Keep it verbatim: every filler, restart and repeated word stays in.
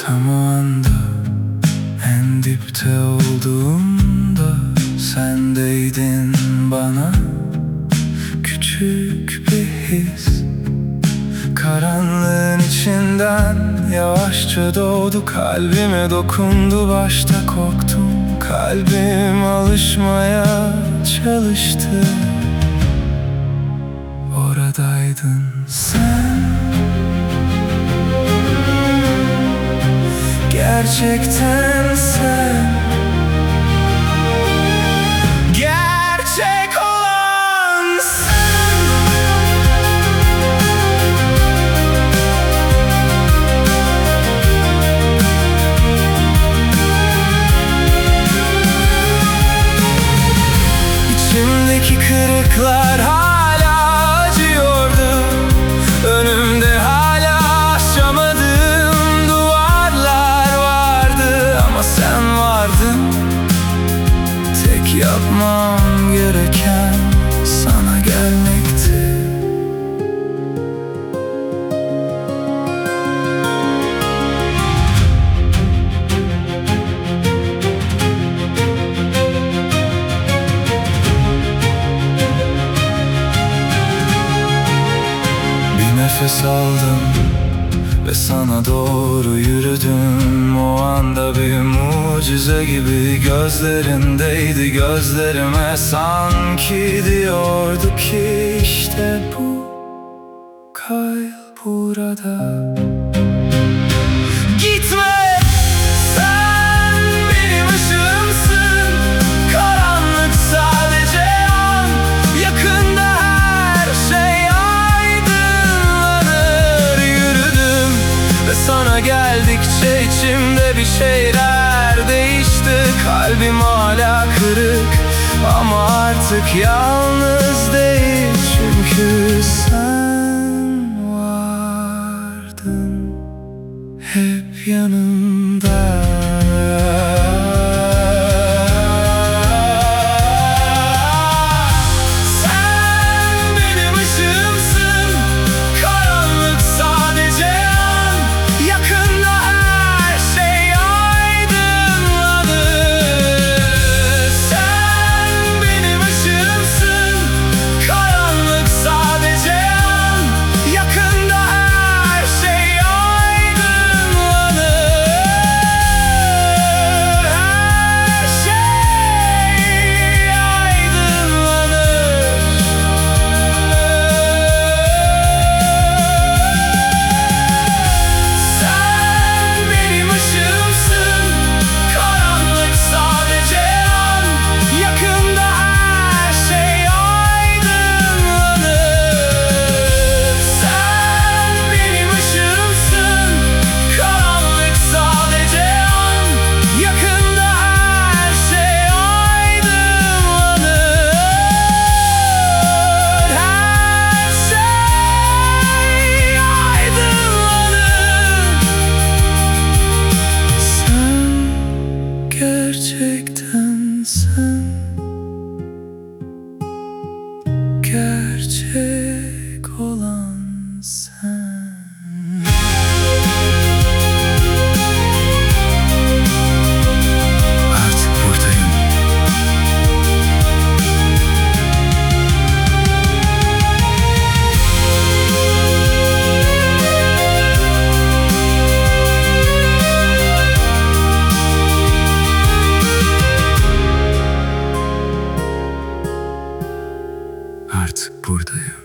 Tam o anda, en dipte olduğumda sendeydin bana. Küçük bir his, karanlığın içinden yavaşça doğdu. Kalbime dokundu, başta korktum. Kalbim alışmaya çalıştı. Oradaydın sen, gerçekten sen, gerçek olan sen. İçimdeki kırıklar hala acıyordu. Önümde hala aşamadığım duvarlar vardı. Ama sen vardın. Tek yapmam gereken sana gelmekti. Nefes aldım ve sana doğru yürüdüm. O anda bir mucize gibi gözlerindeydi gözlerime. Sanki diyordu ki işte bu, kal burada. Gitme, sen benim ışığımsın. Karanlık sadece an, yakında her şey sana geldikçe içimde bir şeyler değişti. Kalbim hala kırık ama artık yalnız değil. Çünkü sen vardın hep yanımda. Gerçekten sen, gerçek olan sen. Artık buradayım. Artık buradayım.